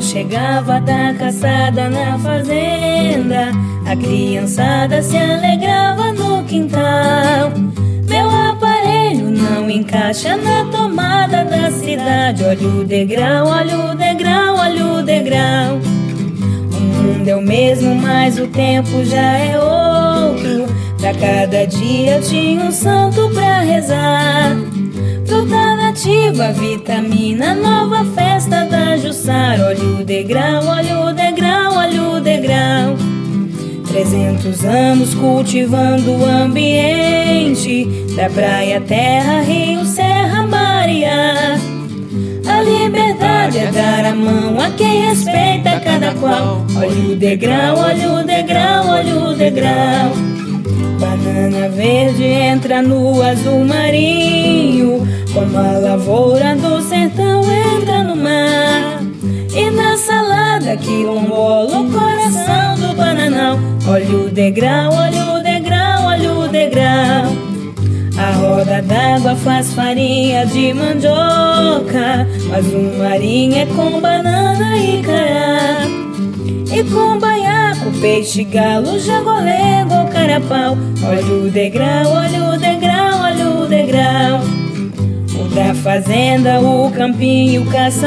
chegava da caçada na fazenda, a criançada se alegrava no quintal. Meu aparelho não encaixa na tomada da cidade. Olha o degrau, olha o degrau, olha o degrau. O mundo é o mesmo, mas o tempo já é outro. Pra cada dia tinha um santo pra rezar. Fruta nativa, vitamina, nova festa da Jussara. Olha o degrau, olha o degrau, olha o degrau. 300 anos cultivando o ambiente, da praia, terra, rio, serra, Maria. A liberdade é dar a mão a quem respeita cada qual. Olha o degrau, olha o degrau, olha o degrau. Banana verde entra no azul marinho, como a lavoura do sertão entra no mar. E na salada quilombola, o coração do bananal. Olha o degrau, olha o degrau, olha o degrau. A roda d'água faz farinha de mandioca, mas o marinho é com banana e cará. E com baiaco, peixe, galo, jagolego ou carapau. Olha o degrau, olha o degrau, olha o degrau. O da fazenda, o campinho,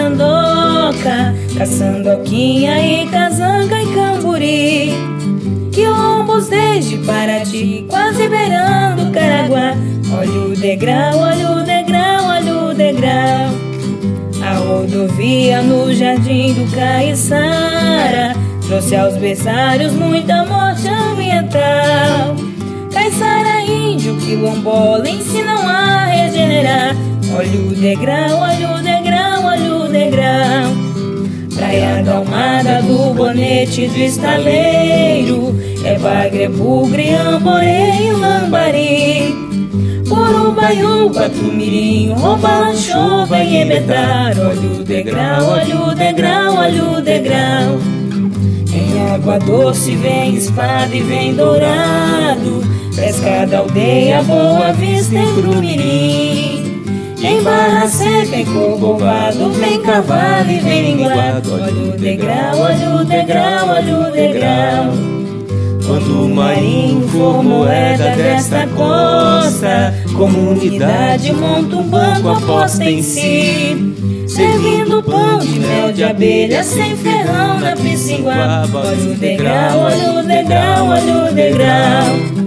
caçandoca, caçandoquinha e casanga e camburi. Quilombos desde Paraty, quase beirando Caraguá. Olha o degrau, olha o degrau, olha o degrau. A rodovia no jardim do Caiçara trouxe aos berçários muita morte ambiental. Caiçara, índio, quilombola ensinam a regenerar. Olha o degrau, olha o degrau, olha o degrau. Praia da Almada, do Bonete, do Estaleiro, é Bagre, Bugre, Amboré e Lambari. Urubaiuba, Tumirim, Rouba-Lanchova e Ebetar. Olha o degrau, olha o degrau, olha o degrau. Em Água Doce vem Espada e vem Dourado, Pesca da Aldeia, Boa Vista e Crumirim. Em Barra Seca, em Corcovado, vem Cavalo e vem Linguado. Olha o degrau, olha o degrau, olha o degrau. Quando o marinho for moeda desta costa, comunidade monta um banco, aposta em si, servindo pão de mel de abelha sem ferrão na Pissinguá. Olha o degrau, olha o degrau, olha o degrau.